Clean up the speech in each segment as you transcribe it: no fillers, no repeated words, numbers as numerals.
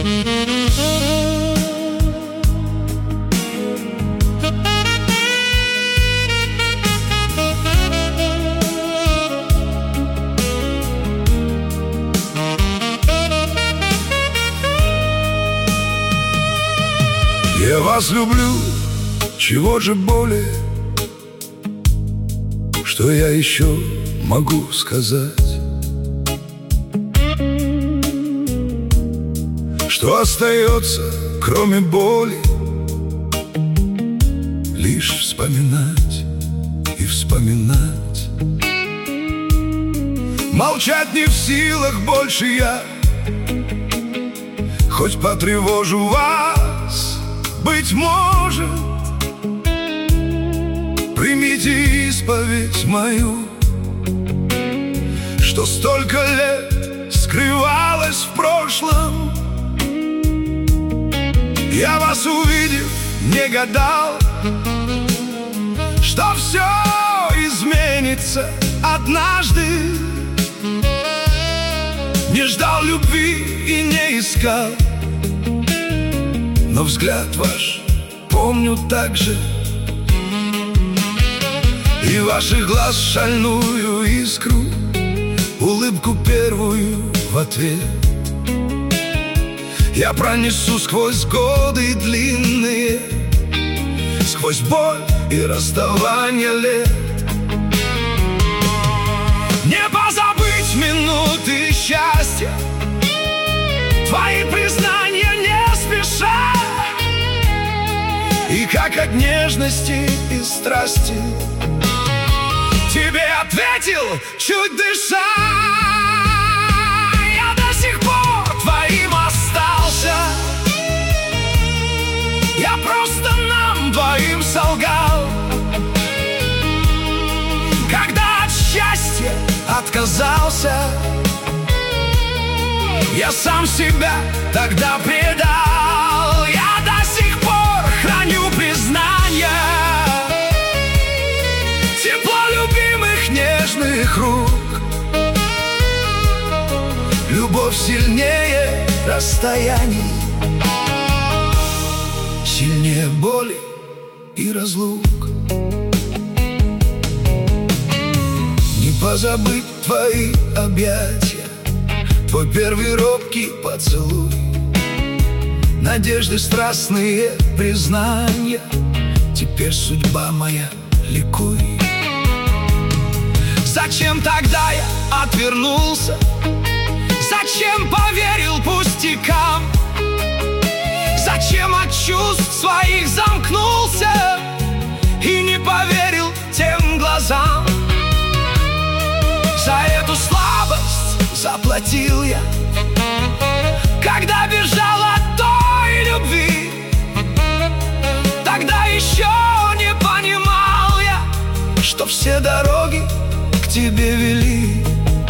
Я вас люблю, чего же более, что я еще могу сказать? Что остается, кроме боли, лишь вспоминать и вспоминать. Молчать не в силах больше я, хоть потревожу вас, быть может. Примите исповедь мою, что столько лет скрывалось в прошлом. Я вас увидев, не гадал, что все изменится однажды. Не ждал любви и не искал, но взгляд ваш помню так же, и ваших глаз шальную искру, улыбку первую в ответ. Я пронесу сквозь годы длинные, сквозь боль и расставание лет. Не позабыть минуты счастья, твои признания не спеша, и как от нежности и страсти тебе ответил, чуть дыша. Я до сих пор твоим остался, я просто нам двоим солгал. Когда от счастья отказался, я сам себя тогда предал. Я до сих пор храню признания, тепло любимых нежных рук. Любовь сильнее расстояний, сильнее боли и разлук. Не позабыть твои объятия, твой первый робкий поцелуй, надежды страстные признания. Теперь судьба моя, ликуй. Зачем тогда я отвернулся? Зачем поверил пустякам? Зачем от чувств своих замкнулся и не поверил тем глазам? За эту слабость заплатил я, когда бежал от той любви. Тогда еще не понимал я, что все дороги к тебе вели.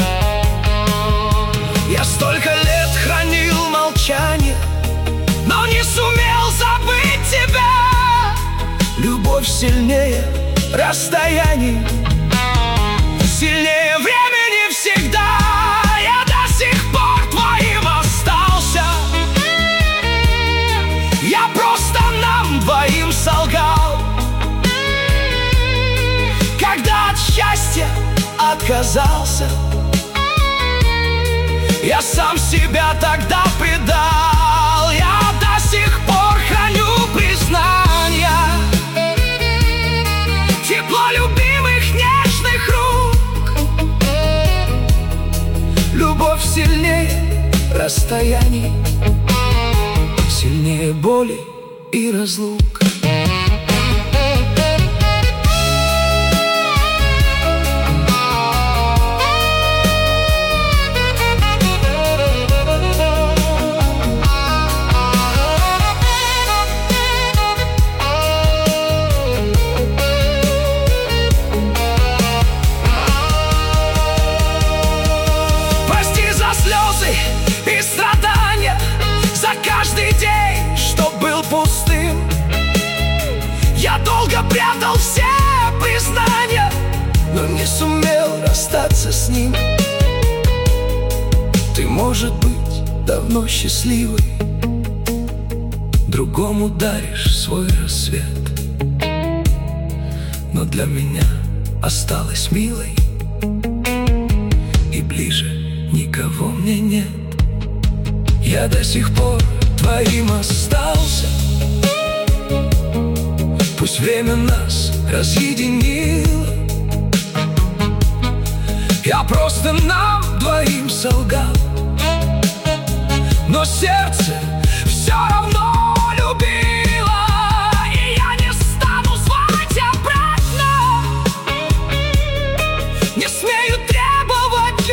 Я столько лет хранил молчание, но не сумел забыть тебя. Любовь сильнее расстояний, сильнее времени всегда. Я до сих пор твоим остался, я просто нам двоим солгал. Когда от счастья отказался, я сам себя тогда предал. Я до сих пор храню признания, тепло любимых нежных рук. Любовь сильнее расстояний, сильнее боли и разлук. Прятал все признания, но не сумел расстаться с ним. Ты, может быть, давно счастливый, другому даришь свой рассвет. Но для меня осталась милой, и ближе никого мне нет. Я до сих пор твоим остался, пусть время нас разъединило. Я просто нам двоим солгал, но сердце все равно любило. И я не стану звать обратно, не смею требовать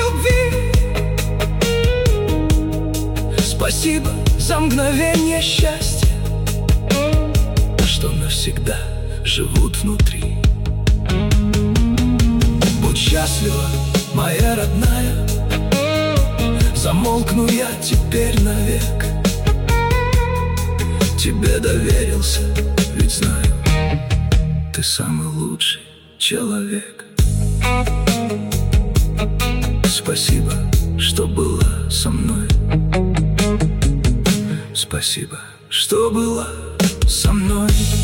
любви. Спасибо за мгновение счастья, что навсегда живут внутри. Будь счастлива, моя родная, замолкну я теперь навек. Тебе доверился, ведь знаю, ты самый лучший человек. Спасибо, что была со мной. Спасибо, что была со мной.